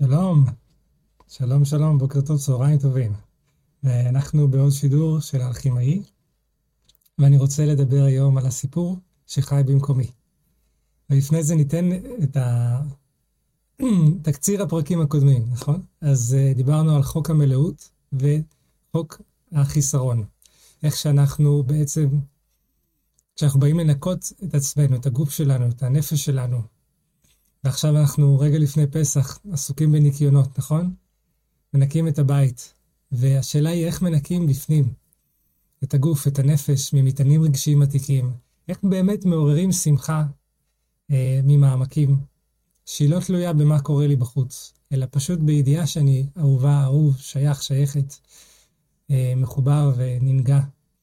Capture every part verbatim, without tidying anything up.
שלום, שלום שלום, בוקר טוב, צהריים טובים. ואנחנו בעוד שידור של האלכימאי, ואני רוצה לדבר היום על הסיפור שחי במקומי. ולפני זה ניתן את ה... תקציר הפרקים הקודמים, נכון? אז uh, דיברנו על חוק המלאות וחוק החיסרון. איך שאנחנו בעצם, כשאנחנו באים לנקות את עצמנו, את הגוף שלנו, את הנפש שלנו, ועכשיו אנחנו רגע לפני פסח עסוקים בניקיונות, נכון? מנקים את הבית, והשאלה היא איך מנקים בפנים את הגוף, את הנפש, ממטענים רגשיים עתיקים, איך באמת מעוררים שמחה אה, ממעמקים, שהיא לא תלויה במה קורה לי בחוץ, אלא פשוט בידיעה שאני אהובה, אהוב, שייך, שייכת, אה, מחובר וננגע.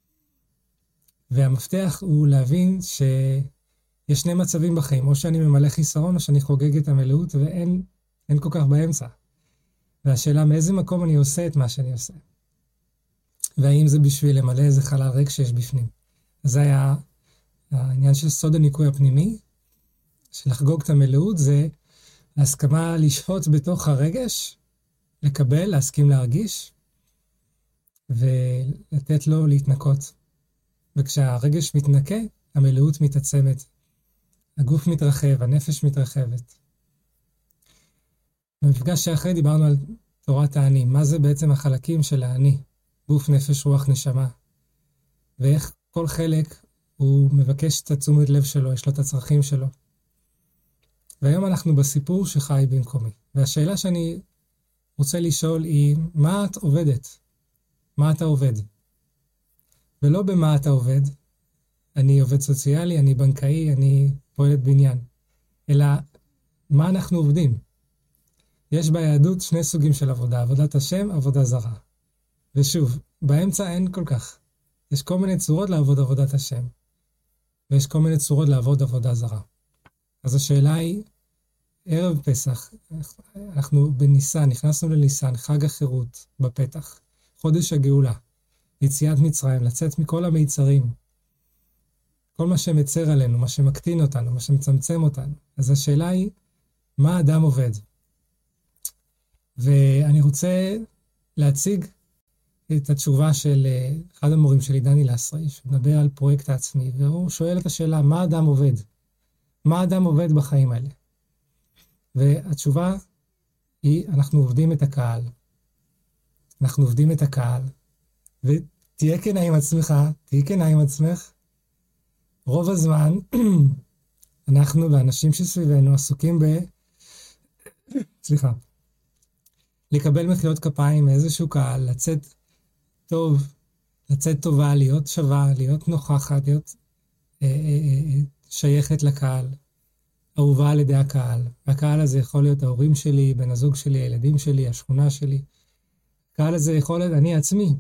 והמפתח הוא להבין שיש שני מצבים בחיים, או שאני ממלא חיסרון, או שאני חוגג את המלאות, ואין אין כל כך באמצע. והשאלה מאיזה מקום אני עושה את מה שאני עושה. והאם זה בשביל למלא איזה חלל ריק שיש בפנים. אז זה היה העניין של סוד הניקוי הפנימי, של לחגוג את המלאות, זה ההסכמה לשהות בתוך הרגש, לקבל, להסכים להרגיש, ולתת לו להתנקות. וכשהרגש מתנקה, המלאות מתעצמת. הגוף מתרחב, הנפש מתרחבת. במפגש שאחרי דיברנו על תורת האני. מה זה בעצם החלקים של האני? גוף, נפש, רוח, נשמה. ואיך כל חלק הוא מבקש את תשומת לב שלו, יש לו את הצרכים שלו. והיום אנחנו בסיפור שחי במקומי. והשאלה שאני רוצה לשאול היא, מה את עובדת? מה אתה עובד? ולא במה אתה עובד. אני עובד סוציאלי, אני בנקאי, אני פועלת בניין. אלא, מה אנחנו עובדים? יש ביהדות שני סוגים של עבודה, עבודת השם, עבודה זרה. ושוב, באמצע אין כל כך. יש כל מיני צורות לעבוד עבודת השם, ויש כל מיני צורות לעבוד עבודה זרה. אז השאלה היא, ערב פסח, אנחנו בניסן, נכנסנו לניסן, חג החירות בפתח, חודש הגאולה, יציאת מצרים, לצאת מכל המיצרים, כל מה שמצר עלינו, מה שמקטין אותנו, מה שמצמצם אותנו. אז השאלה היא, מה האדם עובד? ואני רוצה להציג את התשובה של אחד המורים שלי, דני לסרי, שמדבר על פרויקט העצמי, והוא שואל את השאלה, מה האדם עובד? מה האדם עובד בחיים האלה? והתשובה היא, אנחנו עובדים את הקהל. אנחנו עובדים את הקהל. ותהיה כנה עם עצמך, תהיה כנה עם עצמך. רוב הזמן, אנחנו והאנשים שסביבנו עסוקים ב... סליחה. לקבל מחיאות כפיים מאיזשהו קהל, לצאת טוב, לצאת טובה, להיות שווה, להיות נוכחת, להיות אה, אה, אה, שייכת לקהל, אהובה על ידי הקהל. והקהל הזה יכול להיות ההורים שלי, בן הזוג שלי, הילדים שלי, השכונה שלי. הקהל הזה יכול להיות אני עצמי.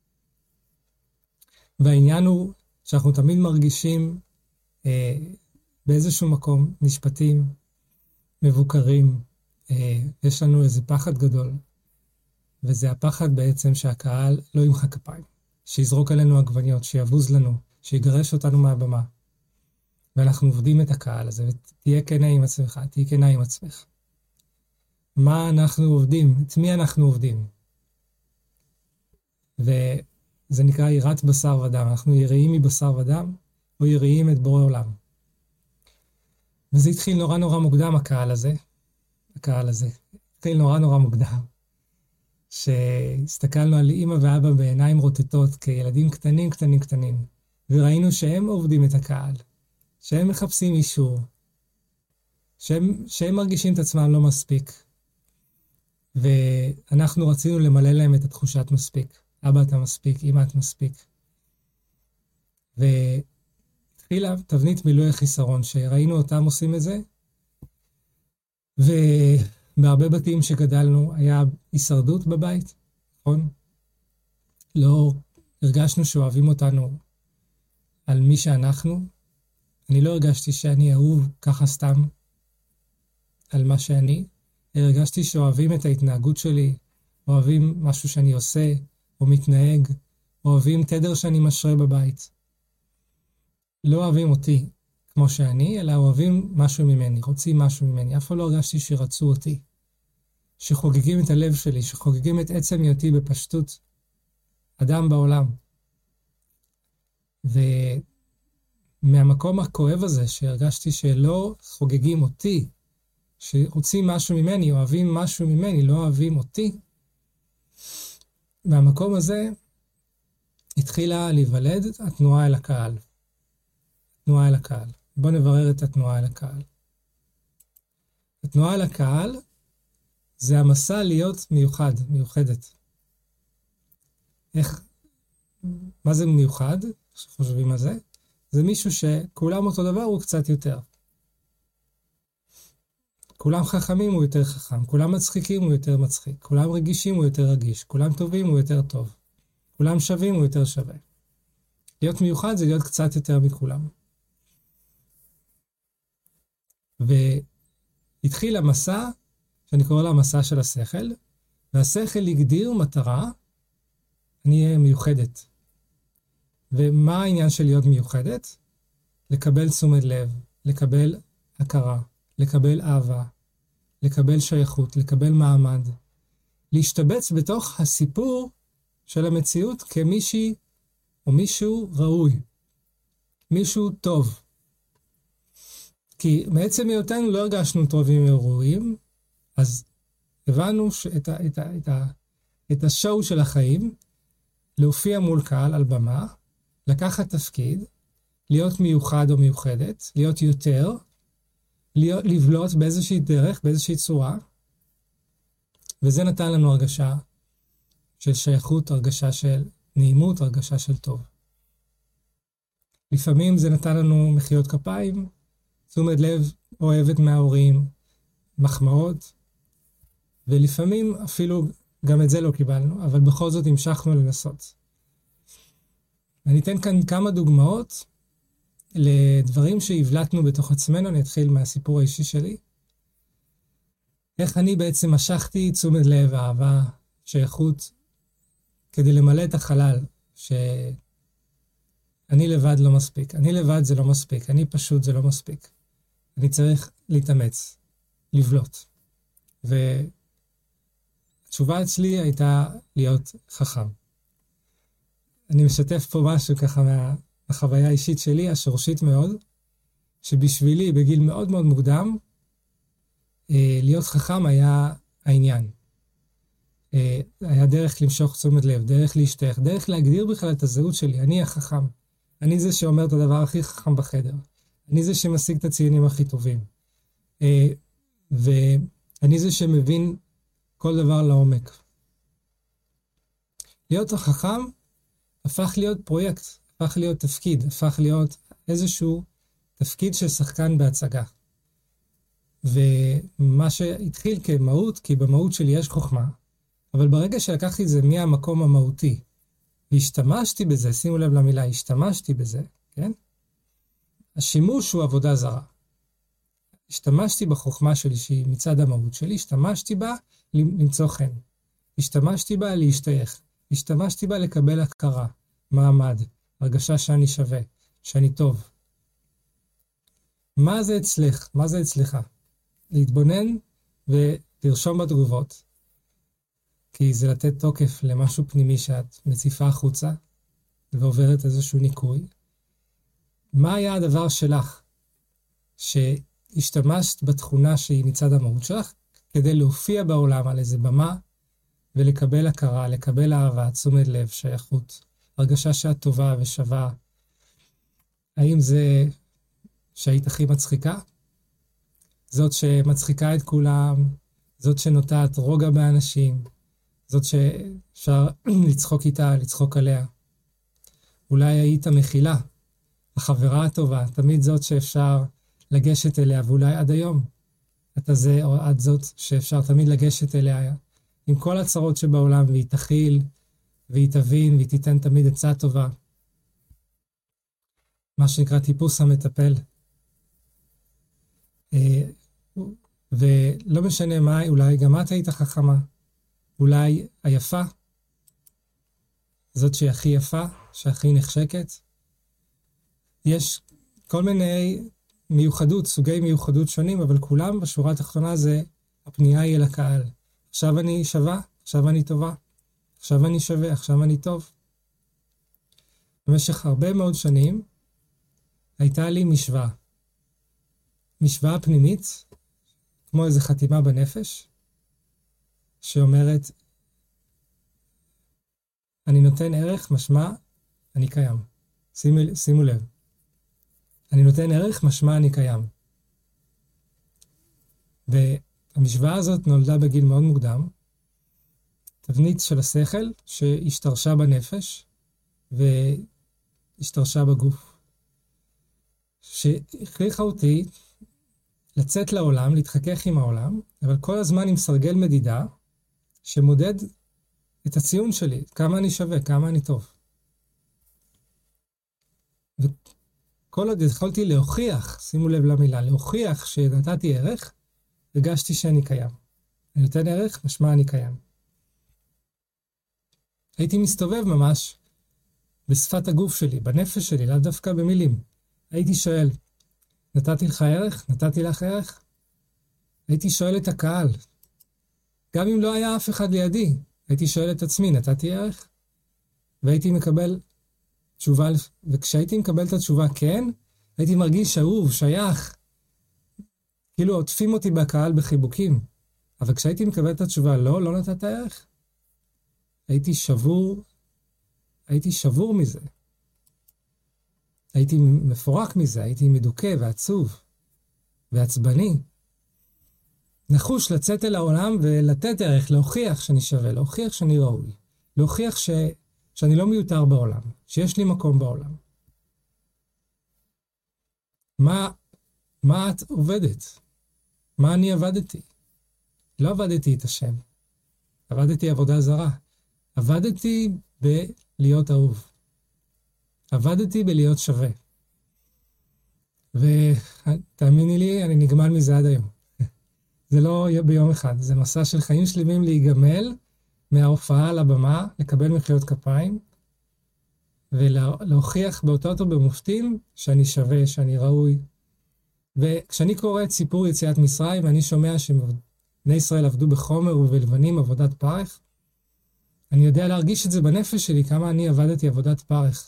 והעניין הוא שאנחנו תמיד מרגישים אה, באיזשהו מקום נשפטים, מבוקרים, אה, יש לנו איזה פחד גדול. וזה הפחד בעצם שהקהל לא ימחא כפיים, שיזרוק עלינו עגבניות, שיבוז לנו, שיגרש אותנו מהבמה. ואנחנו עובדים את הקהל הזה, ותהיה כנה עם עצמך, תהיה כנה עם עצמך. מה אנחנו עובדים? את מי אנחנו עובדים? וזה נקרא יראת בשר ודם. אנחנו יראים מבשר ודם, או יראים את בורא עולם. וזה התחיל נורא נורא מוקדם, הקהל הזה. הקהל הזה. התחיל נורא נורא מוקדם. שהסתכלנו על אמא ואבא בעיניים רוטטות כילדים קטנים קטנים קטנים, וראינו שהם עובדים את הקהל, שהם מחפשים אישור, שהם, שהם מרגישים את עצמם לא מספיק, ואנחנו רצינו למלא להם את התחושת מספיק. אבא אתה מספיק, אמא את מספיק. והתחילה תבנית מילוי החיסרון, שראינו אותם עושים את זה, ו... בהרבה בתים שגדלנו היה הישרדות בבית, נכון? לא הרגשנו שאוהבים אותנו על מי שאנחנו. אני לא הרגשתי שאני אהוב ככה סתם על מה שאני. הרגשתי שאוהבים את ההתנהגות שלי, אוהבים משהו שאני עושה או מתנהג, אוהבים תדר שאני משרה בבית. לא אוהבים אותי כמו שאני, אלא אוהבים משהו ממני, רוצים משהו ממני. אף פעם לא הרגשתי שרצו אותי. שחוגגים את הלב שלי, שחוגגים את עצם היותי בפשטות, אדם בעולם. ומהמקום הכואב הזה שהרגשתי שלא חוגגים אותי, שרוצים משהו ממני, אוהבים משהו ממני, לא אוהבים אותי, מהמקום הזה התחילה להיוולד התנועה אל הקהל. התנועה אל הקהל. בואו נברר את התנועה אל הקהל. התנועה אל הקהל זה המסע להיות מיוחד, מיוחדת. איך, מה זה מיוחד? שחושבים על זה? זה מישהו שכולם אותו דבר הוא קצת יותר. כולם חכמים הוא יותר חכם, כולם מצחיקים הוא יותר מצחיק, כולם רגישים הוא יותר רגיש, כולם טובים הוא יותר טוב, כולם שווים הוא יותר שווה. להיות מיוחד זה להיות קצת יותר מכולם. והתחיל המסע, שאני קורא לה המסע של השכל, והשכל הגדיר מטרה, אני אהיה מיוחדת. ומה העניין של להיות מיוחדת? לקבל תשומת לב, לקבל הכרה, לקבל אהבה, לקבל שייכות, לקבל מעמד, להשתבץ בתוך הסיפור של המציאות כמישהי או מישהו ראוי, מישהו טוב. כי מעצם היותנו לא הרגשנו טובים וראויים, אז הבנו שאת ה, את ה, את ה, את השואו של החיים, להופיע מול קהל על במה, לקחת תפקיד, להיות מיוחד או מיוחדת, להיות יותר, להיות, לבלוט באיזושהי דרך, באיזושהי צורה, וזה נתן לנו הרגשה של שייכות, הרגשה של נעימות, הרגשה של טוב. לפעמים זה נתן לנו מחיאות כפיים, תשומת לב אוהבת מההורים, מחמאות, ולפעמים אפילו גם את זה לא קיבלנו, אבל בכל זאת המשכנו לנסות. אני אתן כאן כמה דוגמאות לדברים שהבלטנו בתוך עצמנו. אני אתחיל מהסיפור האישי שלי. איך אני בעצם משכתי תשומת לב, אהבה, שייכות, כדי למלא את החלל, שאני לבד לא מספיק. אני לבד זה לא מספיק, אני פשוט זה לא מספיק. אני צריך להתאמץ, לבלוט. והתשובה אצלי הייתה להיות חכם. אני משתף פה משהו ככה מה, מהחוויה האישית שלי, השורשית מאוד, שבשבילי בגיל מאוד מאוד מוקדם, אה, להיות חכם היה העניין. אה, היה דרך למשוך תשומת לב, דרך להשתייך, דרך להגדיר בכלל את הזהות שלי. אני החכם. אני זה שאומר את הדבר הכי חכם בחדר. אני זה שמשיג את הציונים הכי טובים. אה, ואני זה שמבין כל דבר לעומק. להיות החכם הפך להיות פרויקט, הפך להיות תפקיד, הפך להיות איזשהו תפקיד של שחקן בהצגה. ומה שהתחיל כמהות, כי במהות שלי יש חוכמה, אבל ברגע שלקחתי את זה מהמקום המהותי, והשתמשתי בזה, שימו לב למילה, השתמשתי בזה, כן? השימוש הוא עבודה זרה. השתמשתי בחוכמה שלי, שהיא מצד המהות שלי, השתמשתי בה למצוא חן. השתמשתי בה להשתייך. השתמשתי בה לקבל הכרה, מעמד, הרגשה שאני שווה, שאני טוב. מה זה אצלך? מה זה אצלך? להתבונן ולרשום בתגובות, כי זה לתת תוקף למשהו פנימי שאת מציפה החוצה, ועוברת איזשהו ניקוי. מה היה הדבר שלך שהשתמשת בתכונה שהיא מצד המהות שלך, כדי להופיע בעולם על איזה במה, ולקבל הכרה, לקבל אהבה, תשומת לב, שייכות, הרגשה שאת טובה ושווה? האם זה שהיית הכי מצחיקה? זאת שמצחיקה את כולם, זאת שנוטעת רוגע באנשים, זאת שאפשר לצחוק איתה, לצחוק עליה. אולי היית מכילה, החברה הטובה, תמיד זאת שאפשר לגשת אליה, ואולי עד היום אתה זה או עד זאת שאפשר תמיד לגשת אליה, עם כל הצרות שבעולם, והיא תכיל, והיא תבין, והיא תיתן תמיד עצה טובה. מה שנקרא טיפוס המטפל. ולא משנה מה, אולי גם את היית חכמה, אולי היפה, זאת שהיא הכי יפה, שהכי נחשקת. יש כל מיני מיוחדות, סוגי מיוחדות שונים, אבל כולם בשורה התחתונה זה, הפנייה היא אל הקהל. עכשיו אני שווה, עכשיו אני טובה, עכשיו אני שווה, עכשיו אני טוב. במשך הרבה מאוד שנים הייתה לי משוואה. משוואה פנימית, כמו איזו חתימה בנפש, שאומרת, אני נותן ערך, משמע, אני קיים. שימו, שימו לב. אני נותן ערך, משמע, אני קיים. והמשוואה הזאת נולדה בגיל מאוד מוקדם, תבנית של השכל שהשתרשה בנפש והשתרשה בגוף, שהכריחה אותי לצאת לעולם, להתחכך עם העולם, אבל כל הזמן עם סרגל מדידה שמודד את הציון שלי, כמה אני שווה, כמה אני טוב. וכל עוד יכולתי להוכיח, שימו לב למילה, להוכיח שנתתי ערך, הרגשתי שאני קיים. אני נותן ערך, משמע אני קיים. הייתי מסתובב ממש בשפת הגוף שלי, בנפש שלי, לאו דווקא במילים. הייתי שואל, נתתי לך ערך? נתתי לך ערך? הייתי שואל את הקהל. גם אם לא היה אף אחד לידי, הייתי שואל את עצמי, נתתי ערך? והייתי מקבל תשובה, וכשהייתי מקבל את התשובה כן, הייתי מרגיש אהוב, שייך. כאילו עוטפים אותי בקהל בחיבוקים. אבל כשהייתי מקבל את התשובה, לא, לא נתת ערך, הייתי שבור, הייתי שבור מזה. הייתי מפורק מזה, הייתי מדוכא ועצוב ועצבני. נחוש לצאת אל העולם ולתת ערך, להוכיח שאני שווה, להוכיח שאני ראוי, להוכיח ש... שאני לא מיותר בעולם, שיש לי מקום בעולם. מה, מה את עובדת? מה אני עבדתי? לא עבדתי את השם. עבדתי עבודה זרה. עבדתי בלהיות אהוב. עבדתי בלהיות שווה. ותאמיני לי, אני נגמל מזה עד היום. זה לא ביום אחד, זה מסע של חיים שלמים להיגמל מההופעה על הבמה, לקבל מחיאות כפיים, ולהוכיח באותות ובמופתים שאני שווה, שאני ראוי. וכשאני קורא את סיפור יציאת מצרים, אני שומע שבני ישראל עבדו בחומר ובלבנים עבודת פרך, אני יודע להרגיש את זה בנפש שלי, כמה אני עבדתי עבודת פרך.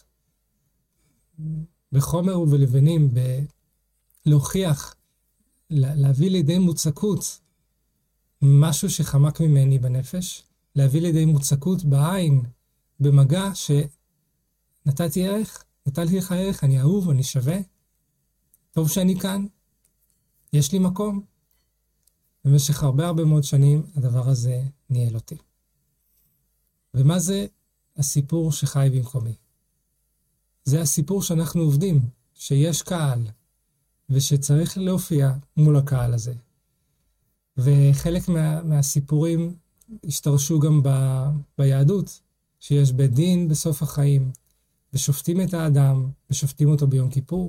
בחומר ובלבנים, ב... להוכיח, להביא לידי מוצקות, משהו שחמק ממני בנפש, להביא לידי מוצקות בעין, במגע שנתתי ערך, נתתי לך ערך, אני אהוב, אני שווה, טוב שאני כאן, יש לי מקום. במשך הרבה הרבה מאוד שנים הדבר הזה ניהל אותי. ומה זה הסיפור שחי במקומי? זה הסיפור שאנחנו עובדים, שיש קהל, ושצריך להופיע מול הקהל הזה. וחלק מה, מהסיפורים השתרשו גם ב, ביהדות, שיש בית דין בסוף החיים, ושופטים את האדם, ושופטים אותו ביום כיפור.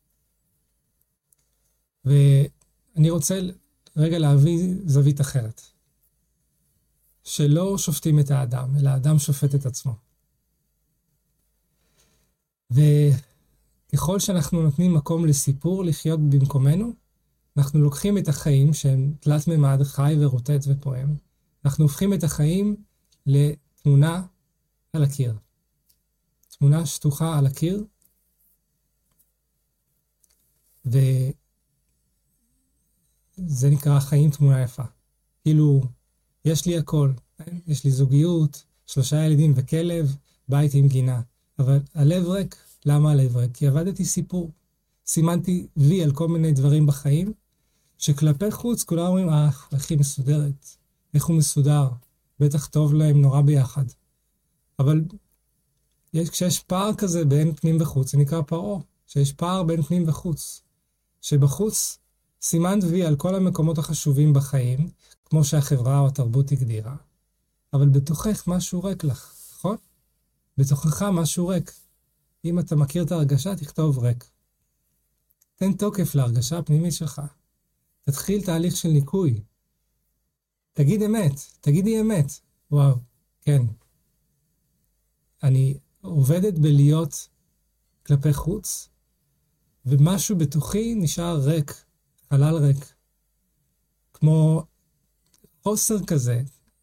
ואני רוצה רגע להביא זווית אחרת. שלא שופטים את האדם, אלא האדם שופט את עצמו. וככל שאנחנו נותנים מקום לסיפור לחיות במקומנו, אנחנו לוקחים את החיים שהם תלת ממד חי ורוטט ופועם, אנחנו הופכים את החיים לתמונה על הקיר. תמונה שטוחה על הקיר, וזה נקרא חיים תמונה יפה. כאילו, יש לי הכל, יש לי זוגיות, שלושה ילדים וכלב, בית עם גינה. אבל הלב ריק, למה הלב ריק? כי עבדתי סיפור. סימנתי וי על כל מיני דברים בחיים, שכלפי חוץ כולם אומרים, אה, איך היא מסודרת, איך הוא מסודר, בטח טוב להם נורא ביחד. אבל יש, כשיש פער כזה בין פנים וחוץ, זה נקרא פרעה, שיש פער בין פנים וחוץ, שבחוץ סימנת וי על כל המקומות החשובים בחיים, כמו שהחברה או התרבות הגדירה, אבל בתוכך משהו ריק לך, נכון? בתוכך משהו ריק. אם אתה מכיר את ההרגשה, תכתוב ריק. תן תוקף להרגשה הפנימית שלך. תתחיל תהליך של ניקוי. תגיד אמת, תגידי אמת. וואו, כן. אני עובדת בלהיות כלפי חוץ, ומשהו בתוכי נשאר ריק, חלל ריק. כמו חוסר כזה,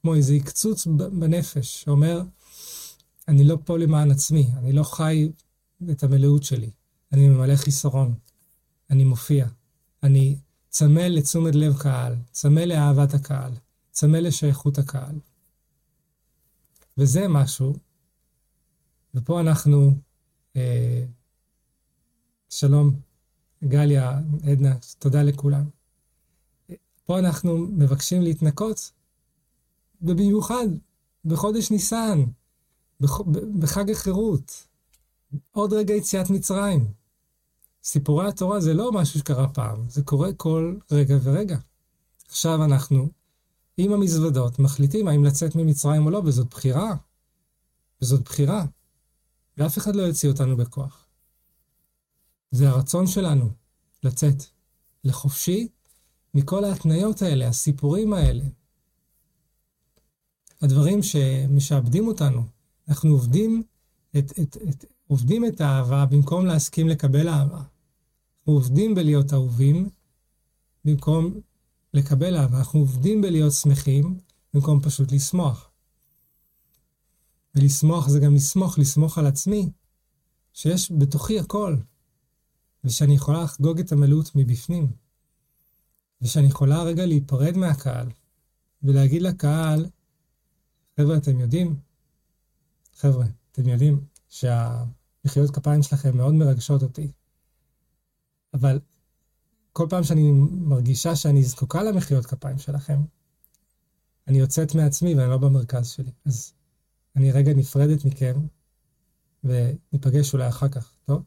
כמו איזה הקצוץ בנפש, שאומר, אני לא פה למען עצמי, אני לא חי את המלאות שלי, אני ממלא חיסרון, אני מופיע, אני צמא לתשומת לב קהל, צמא לאהבת הקהל, צמא לשייכות הקהל. וזה משהו, ופה אנחנו, אה, שלום, גליה, עדנה, תודה לכולם. פה אנחנו מבקשים להתנקות, ובמיוחד בחודש ניסן, בח, בחג החירות, עוד רגע יציאת מצרים. סיפורי התורה זה לא משהו שקרה פעם, זה קורה כל רגע ורגע. עכשיו אנחנו, עם המזוודות, מחליטים האם לצאת ממצרים או לא, וזאת בחירה. וזאת בחירה. ואף אחד לא יוציא אותנו בכוח. זה הרצון שלנו לצאת לחופשי מכל ההתניות האלה, הסיפורים האלה. הדברים שמשעבדים אותנו. אנחנו עובדים את, את, את, עובדים את האהבה במקום להסכים לקבל אהבה. אנחנו עובדים בלהיות אהובים במקום לקבל אהבה. אנחנו עובדים בלהיות שמחים במקום פשוט לשמוח. ולשמוח זה גם לסמוך, לסמוך על עצמי, שיש בתוכי הכל, ושאני יכולה לחגוג את המלאות מבפנים, ושאני יכולה רגע להיפרד מהקהל, ולהגיד לקהל, חבר'ה, אתם יודעים, חבר'ה, אתם יודעים שהמחיאות כפיים שלכם מאוד מרגשות אותי, אבל כל פעם שאני מרגישה שאני זקוקה למחיאות כפיים שלכם, אני יוצאת מעצמי ואני לא במרכז שלי, אז אני רגע נפרדת מכם, וניפגש אולי אחר כך, טוב?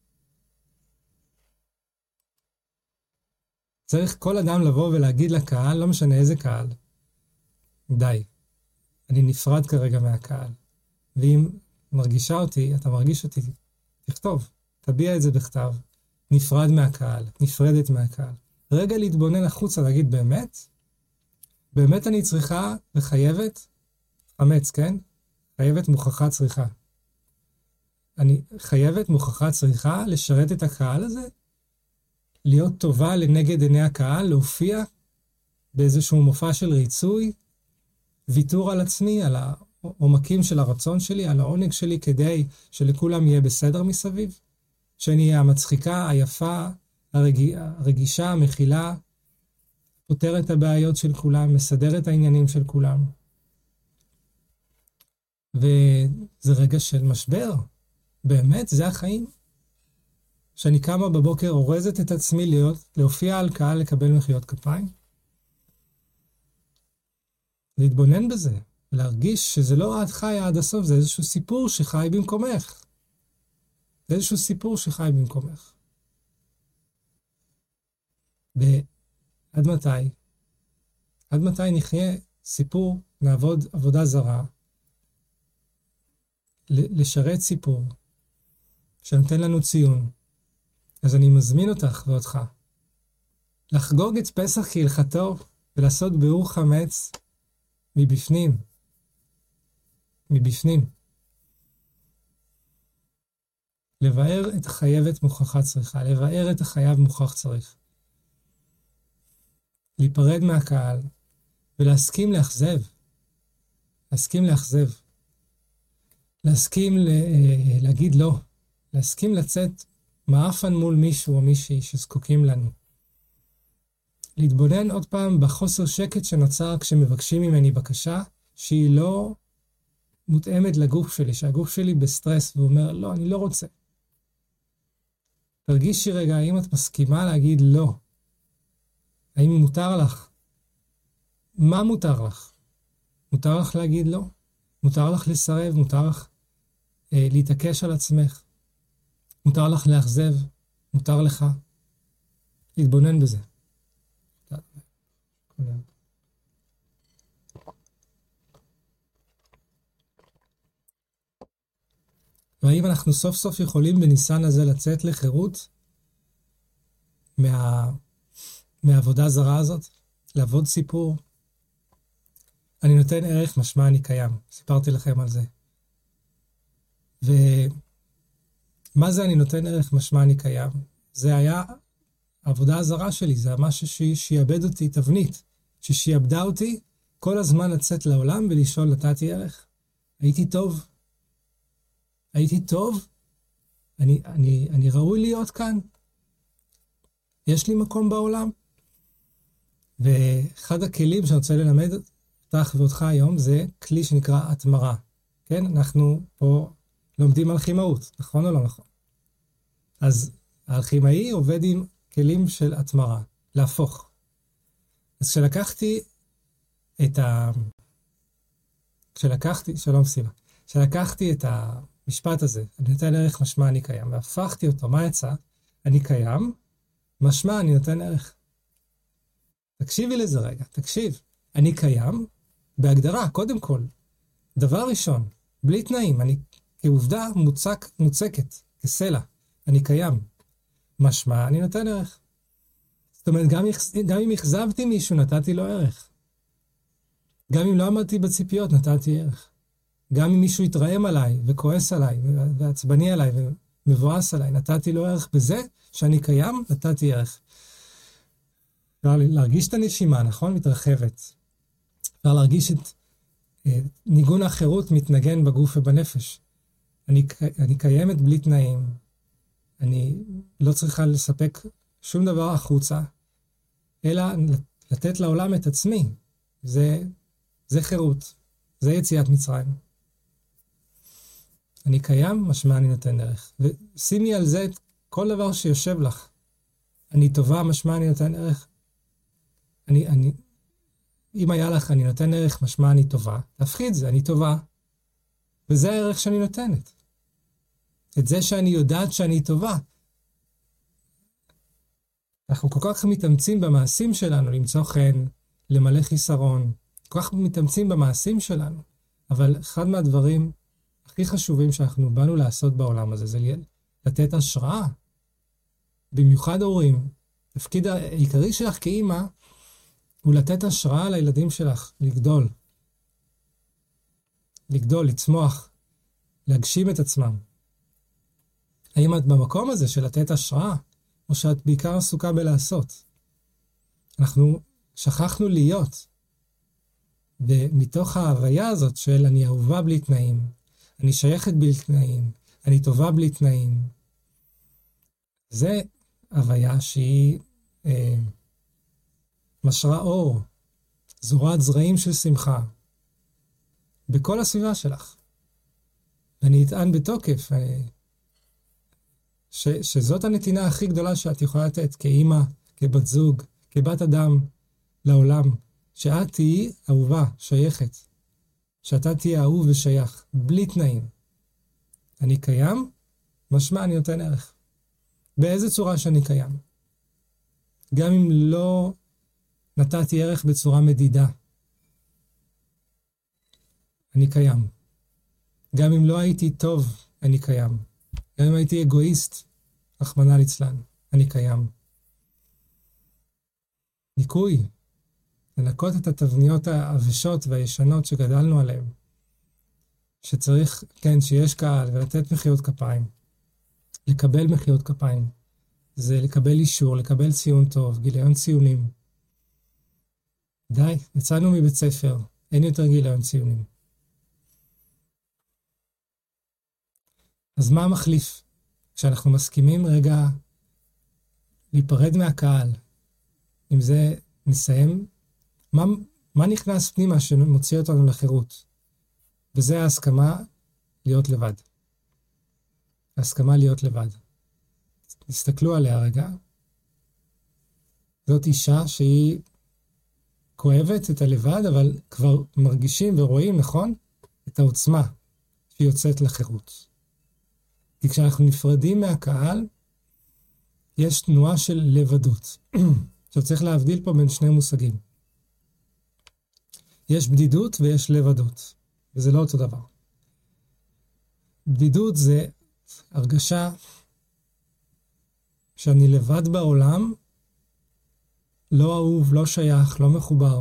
צריך כל אדם לבוא ולהגיד לקהל, לא משנה איזה קהל, די, אני נפרד כרגע מהקהל. ואם מרגישה אותי, אתה מרגיש אותי, תכתוב, תביע את זה בכתב, נפרד מהקהל, נפרדת מהקהל. רגע להתבונן החוצה, להגיד באמת, באמת אני צריכה וחייבת, חמץ, כן? חייבת מוכחה צריכה. אני חייבת מוכחה צריכה לשרת את הקהל הזה, להיות טובה לנגד עיני הקהל, להופיע באיזשהו מופע של ריצוי, ויתור על עצמי, על העומקים של הרצון שלי, על העונג שלי, כדי שלכולם יהיה בסדר מסביב, שאני אהיה המצחיקה, היפה, הרג... הרגישה, המכילה, פותר את הבעיות של כולם, מסדר את העניינים של כולם. וזה רגע של משבר. באמת, זה החיים. שאני קמה בבוקר, אורזת את עצמי להיות, להופיע על קהל, לקבל מחיאות כפיים. להתבונן בזה, ולהרגיש שזה לא עד חי עד הסוף, זה איזשהו סיפור שחי במקומך. זה איזשהו סיפור שחי במקומך. ועד מתי? עד מתי נחיה סיפור, נעבוד עבודה זרה, לשרת סיפור, שנותן לנו ציון. אז אני מזמין אותך ואותך, לחגוג את פסח כהלכתו, ולעשות ביאור חמץ מבפנים. מבפנים. לבאר את החייבת מוכחה צריכה, לבאר את החייב מוכח צריך. להיפרד מהקהל, ולהסכים לאכזב. להסכים לאכזב. להסכים ל- להגיד לא. להסכים לצאת מאפן מול מישהו או מישהי שזקוקים לנו. להתבונן עוד פעם בחוסר שקט שנוצר כשמבקשים ממני בקשה, שהיא לא מותאמת לגוף שלי, שהגוף שלי בסטרס ואומר, לא, אני לא רוצה. תרגישי רגע, האם את מסכימה להגיד לא? האם מותר לך? מה מותר לך? מותר לך להגיד לא? מותר לך לסרב? מותר לך אה, להתעקש על עצמך? מותר לך לאכזב? מותר לך להתבונן בזה. והאם אנחנו סוף סוף יכולים בניסן הזה לצאת לחירות מה... מהעבודה זרה הזאת? לעבוד סיפור? אני נותן ערך משמע אני קיים. סיפרתי לכם על זה. ומה זה אני נותן ערך משמע אני קיים? זה היה העבודה הזרה שלי, זה היה משהו ששיעבד אותי, תבנית, ששיעבדה אותי כל הזמן לצאת לעולם ולשאול, נתתי ערך? הייתי טוב? הייתי טוב? אני, אני, אני ראוי להיות כאן? יש לי מקום בעולם? ואחד הכלים שאני רוצה ללמד אותך ואותך היום זה כלי שנקרא התמרה. כן? אנחנו פה לומדים על כימאות, נכון או לא נכון? אז האלכימאי עובד עם כלים של התמרה, להפוך. אז כשלקחתי את ה... כשלקחתי, שלום סיבה, כשלקחתי את המשפט הזה, אני נותן ערך משמע אני קיים, והפכתי אותו, מה יצא? אני קיים, משמע אני נותן ערך. תקשיבי לזה רגע, תקשיב. אני קיים בהגדרה, קודם כל. דבר ראשון, בלי תנאים, אני כעובדה מוצק, מוצקת, כסלע, אני קיים. משמע אני נותן ערך. זאת אומרת, גם, גם אם החזבתי מישהו, נתתי לו ערך. גם אם לא עמדתי בציפיות, נתתי ערך. גם אם מישהו יתרעם עליי, וכועס עליי, ועצבני עליי, ומבואס עליי, נתתי לו ערך. בזה שאני קיים, נתתי ערך. אפשר להרגיש את הנשימה, נכון? מתרחבת. אפשר להרגיש את אה, ניגון החירות מתנגן בגוף ובנפש. אני, אני קיימת בלי תנאים. אני לא צריכה לספק שום דבר החוצה, אלא לתת לעולם את עצמי. זה, זה חירות. זה יציאת מצרים. אני קיים, משמע אני נותן ערך. ושימי על זה את כל דבר שיושב לך. אני טובה, משמע אני נותן ערך. אני, אני, אם היה לך, אני נותן ערך, משמע אני טובה. תפחי את זה, אני טובה. וזה הערך שאני נותנת. את זה שאני יודעת שאני טובה. אנחנו כל כך מתאמצים במעשים שלנו, למצוא חן, למלא חיסרון. כל כך מתאמצים במעשים שלנו. אבל אחד מהדברים הכי חשובים שאנחנו באנו לעשות בעולם הזה, זה לתת השראה. במיוחד הורים. תפקיד העיקרי שלך כאימא, הוא לתת השראה לילדים שלך, לגדול. לגדול, לצמוח, להגשים את עצמם. האם את במקום הזה של לתת השראה, או שאת בעיקר עסוקה בלעשות? אנחנו שכחנו להיות. ומתוך ההוויה הזאת של אני אהובה בלי תנאים, אני שייכת בלי תנאים, אני טובה בלי תנאים. זה הוויה שהיא אה, משרה אור, זורת זרעים של שמחה, בכל הסביבה שלך. ואני אטען בתוקף, אה, ש, שזאת הנתינה הכי גדולה שאת יכולה לתת כאימא, כבת זוג, כבת אדם לעולם, שאת תהיי אהובה, שייכת, שאתה תהיה אהוב ושייך, בלי תנאים. אני קיים, משמע אני נותן ערך. באיזה צורה שאני קיים. גם אם לא נתתי ערך בצורה מדידה. אני קיים. גם אם לא הייתי טוב, אני קיים. גם אם הייתי אגואיסט, רחמנא ליצלן, אני קיים. ניקוי. לנקות את התבניות העבשות והישנות שגדלנו עליהן. שצריך, כן, שיש קהל ולתת מחיאות כפיים. לקבל מחיאות כפיים. זה לקבל אישור, לקבל ציון טוב, גיליון ציונים. די, יצאנו מבית ספר, אין יותר גיליון ציונים. אז מה המחליף? כשאנחנו מסכימים רגע להיפרד מהקהל, אם זה נסיים, מה, מה נכנס פנימה שמוציא אותנו לחירות? וזה ההסכמה להיות לבד. ההסכמה להיות לבד. תסתכלו עליה רגע. זאת אישה שהיא כואבת את הלבד, אבל כבר מרגישים ורואים, נכון? את העוצמה שהיא יוצאת לחירות. כי כשאנחנו נפרדים מהקהל, יש תנועה של לבדות. עכשיו צריך להבדיל פה בין שני מושגים. יש בדידות ויש לבדות, וזה לא אותו דבר. בדידות זה הרגשה שאני לבד בעולם, לא אהוב, לא שייך, לא מחובר.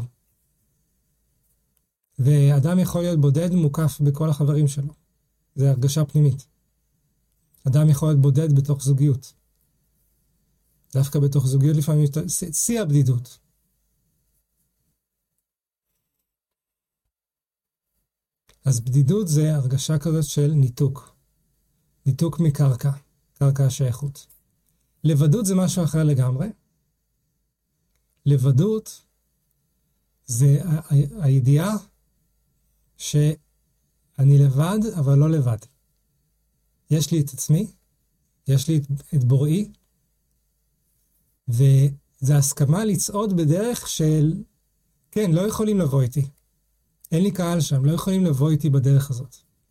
ואדם יכול להיות בודד מוקף בכל החברים שלו. זה הרגשה פנימית. אדם יכול להיות בודד בתוך זוגיות. דווקא בתוך זוגיות לפעמים שיא הבדידות. אז בדידות זה הרגשה כזאת של ניתוק. ניתוק מקרקע, קרקע השייכות. לבדות זה משהו אחר לגמרי. לבדות זה ה- הידיעה שאני לבד, אבל לא לבד. יש לי את עצמי, יש לי את, את בוראי, וזה הסכמה לצעוד בדרך של, כן, לא יכולים לבוא איתי. אין לי קהל שם, לא יכולים לבוא איתי בדרך הזאת.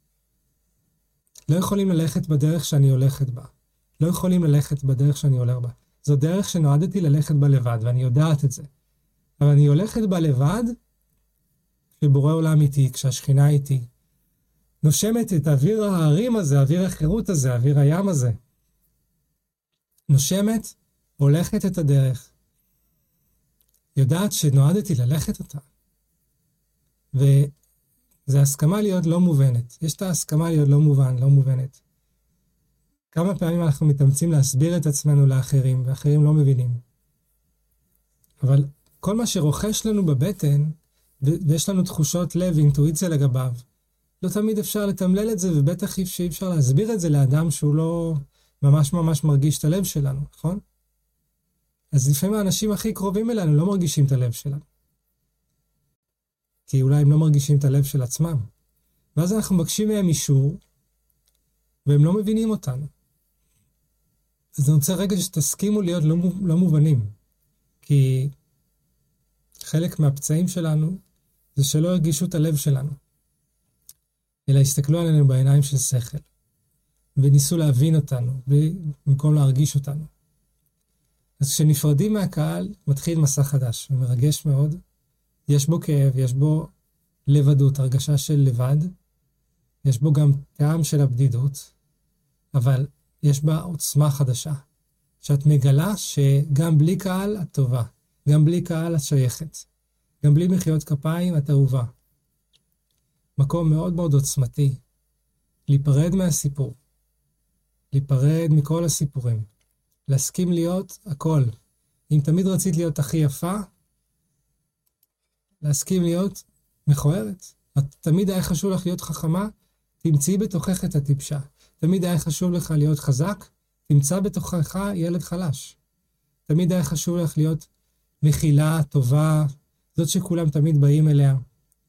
לא יכולים ללכת בדרך שאני הולכת בה. לא יכולים ללכת בדרך שאני הולך בה. זו דרך שנועדתי ללכת בה לבד, ואני יודעת את זה. אבל אני הולכת בה לבד, כשבורא עולם איתי, כשהשכינה איתי. נושמת את אוויר ההרים הזה, אוויר החירות הזה, אוויר הים הזה. נושמת, הולכת את הדרך. יודעת שנועדתי ללכת אותה. וזה הסכמה להיות לא מובנת. יש את ההסכמה להיות לא מובן, לא מובנת. כמה פעמים אנחנו מתאמצים להסביר את עצמנו לאחרים, ואחרים לא מבינים. אבל כל מה שרוכש לנו בבטן, ויש לנו תחושות לב, אינטואיציה לגביו, לא תמיד אפשר לתמלל את זה, ובטח אי אפשר להסביר את זה לאדם שהוא לא ממש ממש מרגיש את הלב שלנו, נכון? אז לפעמים האנשים הכי קרובים אלינו לא מרגישים את הלב שלנו. כי אולי הם לא מרגישים את הלב של עצמם. ואז אנחנו מבקשים מהם אישור, והם לא מבינים אותנו. אז אני רוצה רגע שתסכימו להיות לא, לא מובנים. כי חלק מהפצעים שלנו זה שלא הרגישו את הלב שלנו. אלא הסתכלו עלינו בעיניים של שכל. וניסו להבין אותנו, במקום להרגיש אותנו. אז כשנפרדים מהקהל, מתחיל מסע חדש, ומרגש מאוד. יש בו כאב, יש בו לבדות, הרגשה של לבד. יש בו גם טעם של הבדידות, אבל יש בה עוצמה חדשה. שאת מגלה שגם בלי קהל את טובה, גם בלי קהל את שייכת, גם בלי מחיאות כפיים את אהובה. מקום מאוד מאוד עוצמתי, להיפרד מהסיפור, להיפרד מכל הסיפורים, להסכים להיות הכל. אם תמיד רצית להיות הכי יפה, להסכים להיות מכוערת. את תמיד היה חשוב לך להיות חכמה, תמצאי בתוכך את הטיפשה. תמיד היה חשוב לך להיות חזק, תמצא בתוכך ילד חלש. תמיד היה חשוב לך להיות מכילה, טובה, זאת שכולם תמיד באים אליה.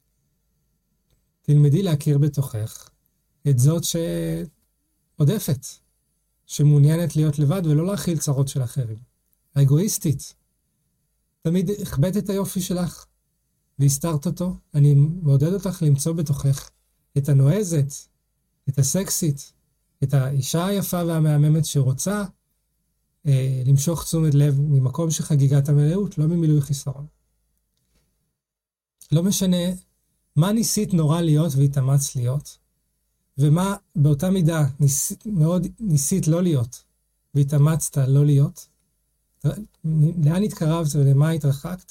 תלמדי להכיר בתוכך את זאת שעודפת, שמעוניינת להיות לבד ולא להכיל צרות של אחרים. האגואיסטית. תמיד הכבדת את היופי שלך והסתרת אותו. אני מעודד אותך למצוא בתוכך את הנועזת, את הסקסית, את האישה היפה והמהממת שרוצה אה, למשוך תשומת לב ממקום שחגיגת המלאות, לא ממילוי חיסרון. לא משנה מה ניסית נורא להיות והתאמץ להיות, ומה באותה מידה ניס, מאוד ניסית לא להיות והתאמצת לא להיות, לאן התקרבת ולמה התרחקת?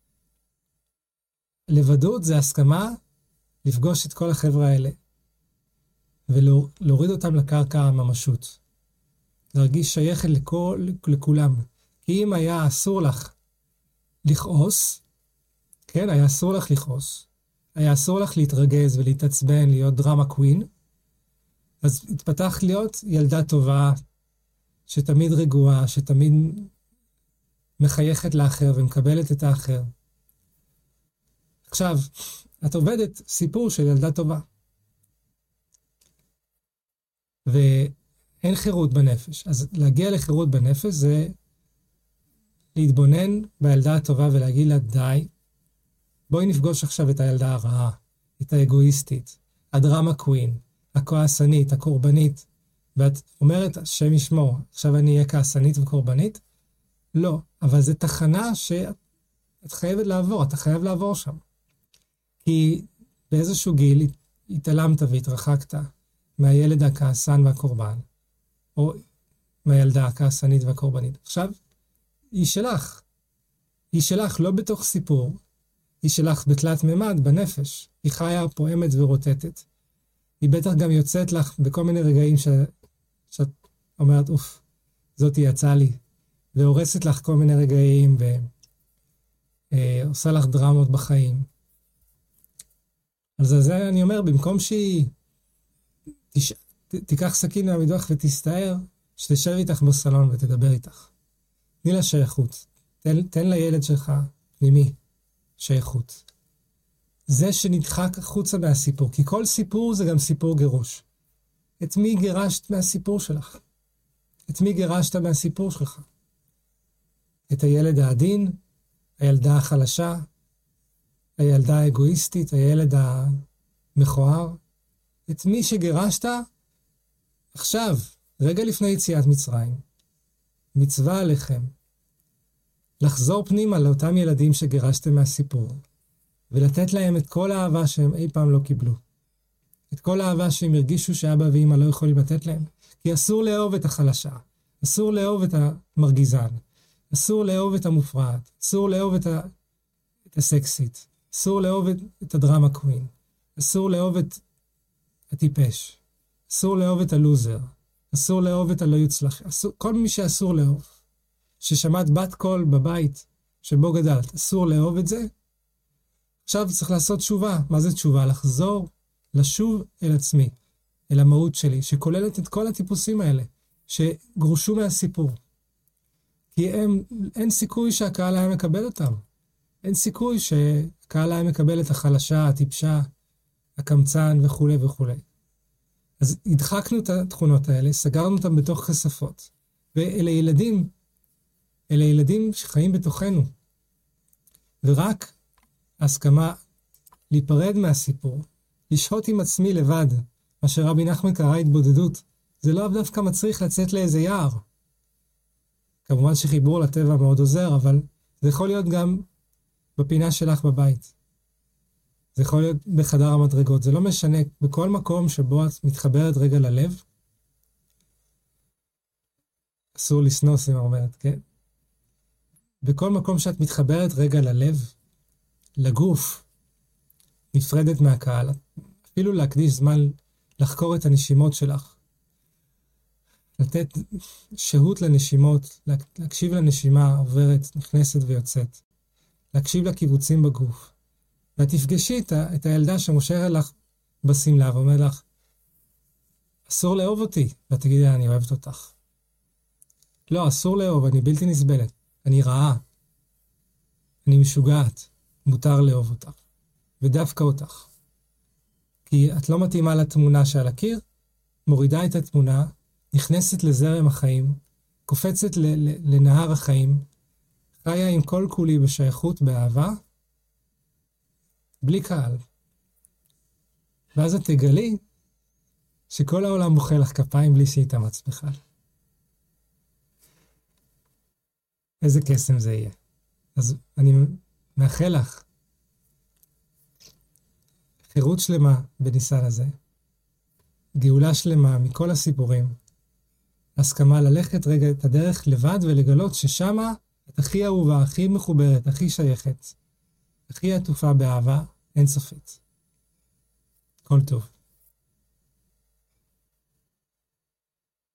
לבדות זה הסכמה לפגוש את כל החבר'ה האלה, ולהוריד אותם לקרקע הממשות. להרגיש שייכת לכל, לכולם. כי אם היה אסור לך לכעוס, כן, היה אסור לך לכעוס, היה אסור לך להתרגז ולהתעצבן, להיות דרמה קווין, אז התפתחת להיות ילדה טובה, שתמיד רגועה, שתמיד מחייכת לאחר ומקבלת את האחר. עכשיו, את עובדת סיפור של ילדה טובה. ואין חירות בנפש. אז להגיע לחירות בנפש זה להתבונן בילדה הטובה ולהגיד לה די, בואי נפגוש עכשיו את הילדה הרעה, את האגואיסטית, הדרמה קווין, הכועסנית, הקורבנית, ואת אומרת שם ישמור, עכשיו אני אהיה כעסנית וקורבנית? לא, אבל זו תחנה שאת חייבת לעבור, אתה חייב לעבור שם. כי באיזשהו גיל התעלמת והתרחקת מהילד הכעסן והקורבן, או מהילדה הכעסנית והקורבנית. עכשיו, היא שלך. היא שלך לא בתוך סיפור, היא שלך בתלת ממד, בנפש. היא חיה, פועמת ורוטטת. היא בטח גם יוצאת לך בכל מיני רגעים ש... שאת אומרת, אוף, זאת יצאה לי. והורסת לך כל מיני רגעים, ועושה לך דרמות בחיים. אז זה אני אומר, במקום שהיא תש... ת... תיקח סכין מהמדוח ותסתער, שתשב איתך בסלון ותדבר איתך. תני לה שייכות. תן, תן לילד שלך, פנימי, שייכות. זה שנדחק החוצה מהסיפור, כי כל סיפור זה גם סיפור גירוש. את מי גירשת מהסיפור שלך? את מי גירשת מהסיפור שלך? את הילד העדין, הילדה החלשה, הילדה האגואיסטית, הילד המכוער? את מי שגירשת? עכשיו, רגע לפני יציאת מצרים, מצווה עליכם, לחזור פנימה לאותם ילדים שגירשתם מהסיפור, ולתת להם את כל האהבה שהם אי פעם לא קיבלו. את כל האהבה שהם הרגישו שאבא ואמא לא יכולים לתת להם. כי אסור לאהוב את החלשה, אסור לאהוב את המרגיזן, אסור לאהוב את המופרעת, אסור לאהוב את, ה... את הסקסית, אסור לאהוב את, את הדרמה קווין, אסור לאהוב את הטיפש, אסור לאהוב את הלוזר, אסור לאהוב את הלא יוצלח, אסור... כל מי שאסור לאהוב. ששמעת בת קול בבית שבו גדלת, אסור לאהוב את זה. עכשיו צריך לעשות תשובה. מה זה תשובה? לחזור, לשוב אל עצמי, אל המהות שלי, שכוללת את כל הטיפוסים האלה, שגרושו מהסיפור. כי הם, אין סיכוי שהקהל היה מקבל אותם. אין סיכוי שהקהל היה מקבל את החלשה, הטיפשה, הקמצן וכו' וכו'. אז הדחקנו את התכונות האלה, סגרנו אותם בתוך כספות. ואלה ילדים, אלה ילדים שחיים בתוכנו. ורק הסכמה להיפרד מהסיפור, לשהות עם עצמי לבד, מה שרבי נחמן קרא התבודדות, זה לא דווקא מצריך לצאת לאיזה יער. כמובן שחיבור לטבע מאוד עוזר, אבל זה יכול להיות גם בפינה שלך בבית. זה יכול להיות בחדר המדרגות, זה לא משנה, בכל מקום שבו את מתחברת רגע ללב, אסור לסנוס, אם אומרת, כן? בכל מקום שאת מתחברת רגע ללב, לגוף, נפרדת מהקהל, אפילו להקדיש זמן לחקור את הנשימות שלך, לתת שהות לנשימות, להקשיב לנשימה עוברת, נכנסת ויוצאת, להקשיב לקיבוצים בגוף, ואת תפגשי את, ה, את הילדה שמושכת לך בסמלה ואומרת לך, אסור לאהוב אותי, ואת תגידי, אני אוהבת אותך. לא, אסור לאהוב, אני בלתי נסבלת, אני רעה, אני משוגעת, מותר לאהוב אותך, ודווקא אותך. כי את לא מתאימה לתמונה שעל הקיר, מורידה את התמונה, נכנסת לזרם החיים, קופצת ל- ל- לנהר החיים, חיה עם כל כולי בשייכות, באהבה, בלי קהל. ואז את תגלי שכל העולם מוחא לך כפיים בלי שיתאמץ בכלל. איזה קסם זה יהיה. אז אני מאחל לך חירות שלמה בניסן הזה, גאולה שלמה מכל הסיפורים, הסכמה ללכת רגע את הדרך לבד ולגלות ששמה את הכי אהובה, הכי מחוברת, הכי שייכת, הכי עטופה באהבה אינסופית. כל טוב.